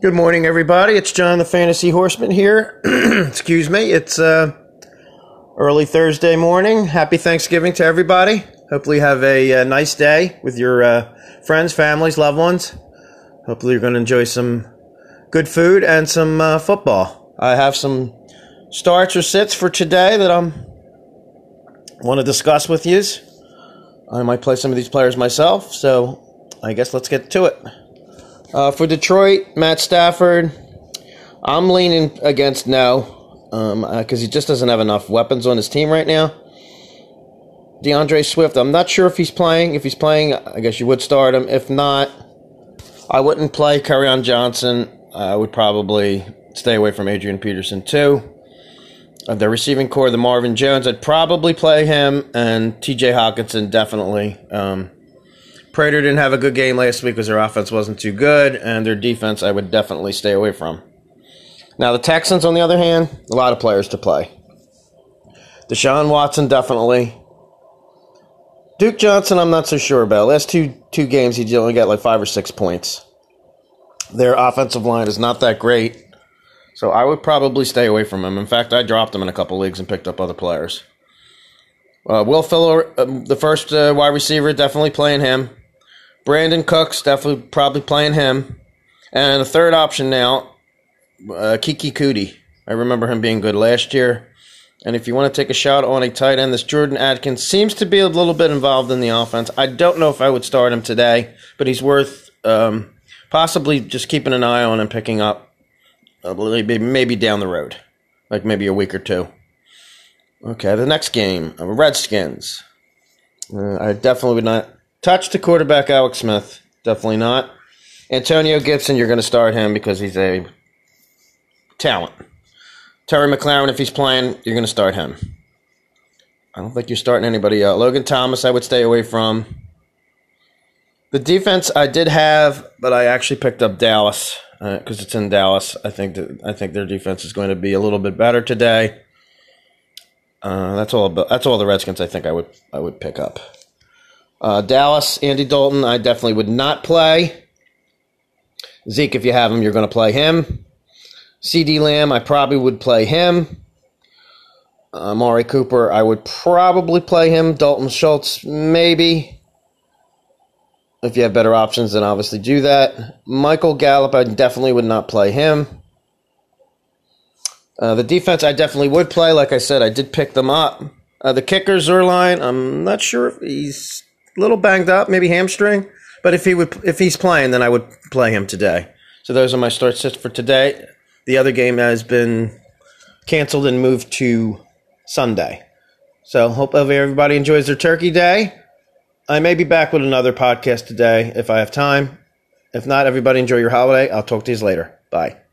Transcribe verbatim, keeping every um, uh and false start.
Good morning, everybody. It's John the Fantasy Horseman here. Excuse me. It's uh, early Thursday morning. Happy Thanksgiving to everybody. Hopefully you have a, uh nice day with your uh, friends, families, loved ones. Hopefully you're going to enjoy some good food and some uh, football. I have some starts or sits for today that I want to discuss with you. I might play some of these players myself, so I guess let's get to it. Uh, for Detroit, Matt Stafford, I'm leaning against no, um, uh, because he just doesn't have enough weapons on his team right now. DeAndre Swift, I'm not sure if he's playing. If he's playing, I guess you would start him. If not, I wouldn't play Kerryon Johnson. I would probably stay away from Adrian Peterson too. Uh, the receiving core, the Marvin Jones, I'd probably play him, and T J Hockenson definitely. Um, Prater didn't have a good game last week because their offense wasn't too good, and their defense I would definitely stay away from. Now, the Texans, on the other hand, a lot of players to play. Deshaun Watson, definitely. Duke Johnson, I'm not so sure about. Last two two games, he only got like five or six points. Their offensive line is not that great, so I would probably stay away from him. In fact, I dropped him in a couple leagues and picked up other players. Uh, Will Fuller, uh, the first uh, wide receiver, definitely playing him. Brandon Cooks, definitely probably playing him. And the third option now, uh, Kiki Cootie. I remember him being good last year. And if you want to take a shot on a tight end, this Jordan Adkins seems to be a little bit involved in the offense. I don't know if I would start him today, but he's worth um, possibly just keeping an eye on and picking up uh, maybe, maybe down the road, like maybe a week or two. Okay, the next game, uh, Redskins. Uh, I definitely would not touch the quarterback, Alex Smith. Definitely not. Antonio Gibson, you're going to start him because he's a talent. Terry McLaurin, if he's playing, you're going to start him. I don't think you're starting anybody else. Logan Thomas, I would stay away from. The defense I did have, but I actually picked up Dallas because uh, it's in Dallas. I think that, I think their defense is going to be a little bit better today. Uh, that's all. That's all the Redskins I think I would I would pick up. Uh, Dallas, Andy Dalton, I definitely would not play. Zeke, if you have him, you're going to play him. CeeDee Lamb, I probably would play him. Uh, Amari Cooper, I would probably play him. Dalton Schultz, maybe. If you have better options, then obviously do that. Michael Gallup, I definitely would not play him. Uh, the defense, I definitely would play. Like I said, I did pick them up. Uh, the kicker, Zerline, I'm not sure if he's a little banged up, maybe hamstring. But if he would, if he's playing, then I would play him today. So those are my start sits for today. The other game has been canceled and moved to Sunday. So hope everybody enjoys their Turkey Day. I may be back with another podcast today if I have time. If not, everybody enjoy your holiday. I'll talk to you later. Bye.